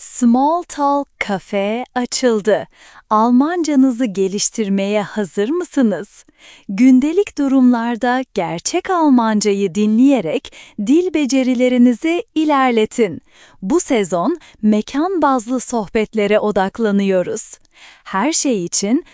Small Talk Cafe açıldı. Almancanızı geliştirmeye hazır mısınız? Gündelik durumlarda gerçek Almancayı dinleyerek dil becerilerinizi ilerletin. Bu sezon mekan bazlı sohbetlere odaklanıyoruz. Her şey için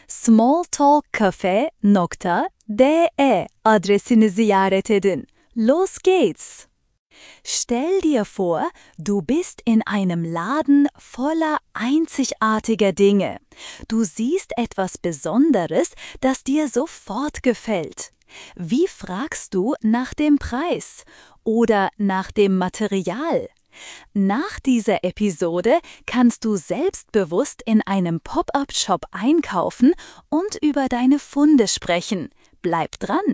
smalltalkcafe.de adresini ziyaret edin. Los geht's! Stell dir vor, du bist in einem Laden voller einzigartiger Dinge. Du siehst etwas Besonderes, das dir sofort gefällt. Wie fragst du nach dem Preis oder nach dem Material? Nach dieser Episode kannst du selbstbewusst in einem Pop-up-Shop einkaufen und über deine Funde sprechen. Bleib dran!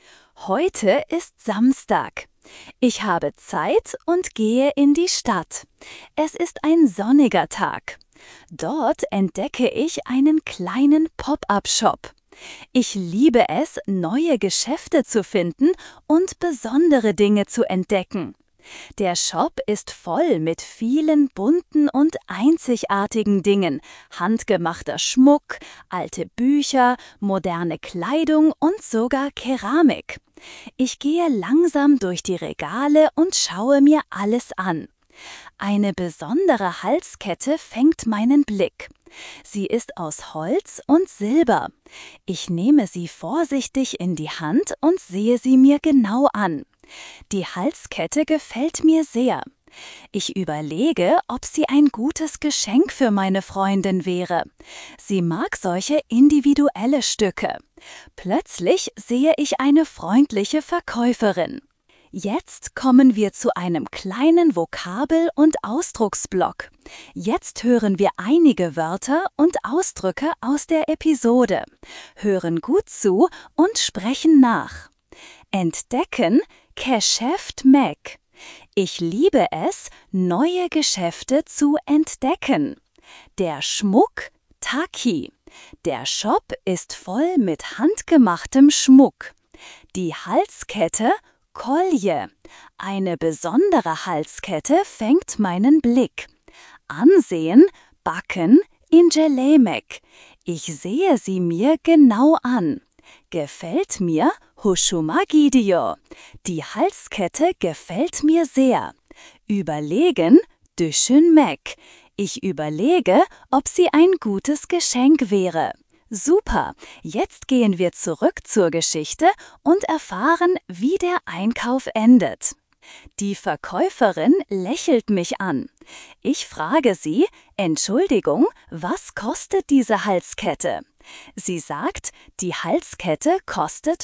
Heute ist Samstag. Ich habe Zeit und gehe in die Stadt. Es ist ein sonniger Tag. Dort entdecke ich einen kleinen Pop-up-Shop. Ich liebe es, neue Geschäfte zu finden und besondere Dinge zu entdecken. Der Shop ist voll mit vielen bunten und einzigartigen Dingen, handgemachter Schmuck, alte Bücher, moderne Kleidung und sogar Keramik. Ich gehe langsam durch die Regale und schaue mir alles an. Eine besondere Halskette fängt meinen Blick. Sie ist aus Holz und Silber. Ich nehme sie vorsichtig in die Hand und sehe sie mir genau an. Die Halskette gefällt mir sehr. Ich überlege, ob sie ein gutes Geschenk für meine Freundin wäre. Sie mag solche individuelle Stücke. Plötzlich sehe ich eine freundliche Verkäuferin. Jetzt kommen wir zu einem kleinen Vokabel- und Ausdrucksblock. Jetzt hören wir einige Wörter und Ausdrücke aus der Episode. Hören gut zu und sprechen nach. Entdecken, Geschäft Mac. Ich liebe es, neue Geschäfte zu entdecken. Der Schmuck, Taki. Der Shop ist voll mit handgemachtem Schmuck. Die Halskette, Kolje. Eine besondere Halskette fängt meinen Blick. Ansehen, Backen, Incelemek. Ich sehe sie mir genau an. Gefällt mir, Hoşuma gidiyor. Die Halskette gefällt mir sehr. Überlegen, düşünmek. Ich überlege, ob sie ein gutes Geschenk wäre. Super, jetzt gehen wir zurück zur Geschichte und erfahren, wie der Einkauf endet. Die Verkäuferin lächelt mich an. Ich frage sie, Entschuldigung, was kostet diese Halskette? Sie sagt, die Halskette kostet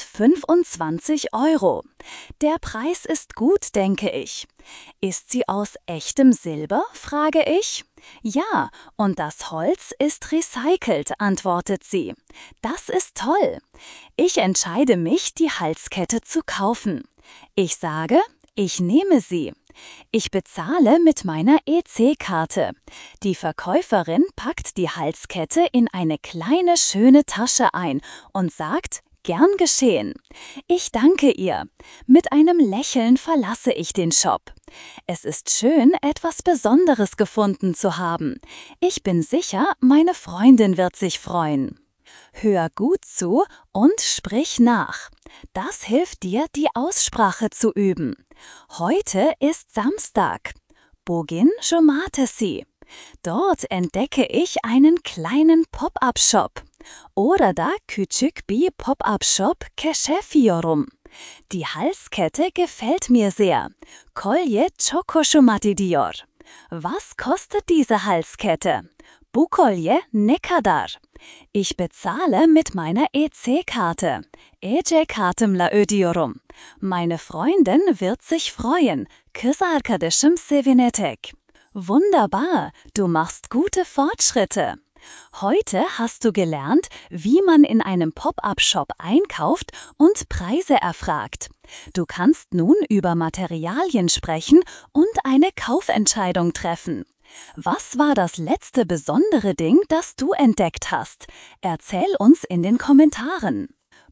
25 €. Der Preis ist gut, denke ich. Ist sie aus echtem Silber, frage ich. Ja, und das Holz ist recycelt, antwortet sie. Das ist toll. Ich entscheide mich, die Halskette zu kaufen. Ich sage, ich nehme sie. Ich bezahle mit meiner EC-Karte. Die Verkäuferin packt die Halskette in eine kleine, schöne Tasche ein und sagt, gern geschehen. Ich danke ihr. Mit einem Lächeln verlasse ich den Shop. Es ist schön, etwas Besonderes gefunden zu haben. Ich bin sicher, meine Freundin wird sich freuen. Hör gut zu und sprich nach. Das hilft dir, die Aussprache zu üben. Heute ist Samstag. Bugün Cumartesi. Dort entdecke ich einen kleinen Pop-up-Shop. Orada küçük bir Pop-up-Shop keşfediyorum. Die Halskette gefällt mir sehr. Kolye çok hoşuma gidiyor. Was kostet diese Halskette? Bu kolye ne kadar? Ich bezahle mit meiner EC-Karte. EC-kartımla ödüyorum. Meine Freundin wird sich freuen. Kız arkadaşım sevinecek. Wunderbar, du machst gute Fortschritte. Heute hast du gelernt, wie man in einem Pop-up-Shop einkauft und Preise erfragt. Du kannst nun über Materialien sprechen und eine Kaufentscheidung treffen. Was war das letzte besondere Ding, das du entdeckt hast? Erzähl uns in den Kommentaren.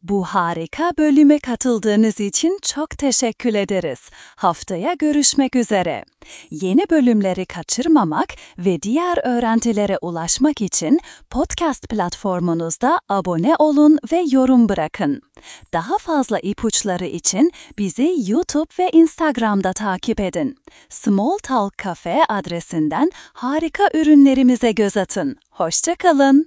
Bu harika bölüme katıldığınız için çok teşekkür ederiz. Haftaya görüşmek üzere. Yeni bölümleri kaçırmamak ve diğer öğrentilere ulaşmak için podcast platformunuzda abone olun ve yorum bırakın. Daha fazla ipuçları için bizi YouTube ve Instagram'da takip edin. Small Talk Cafe adresinden harika ürünlerimize göz atın. Hoşça kalın.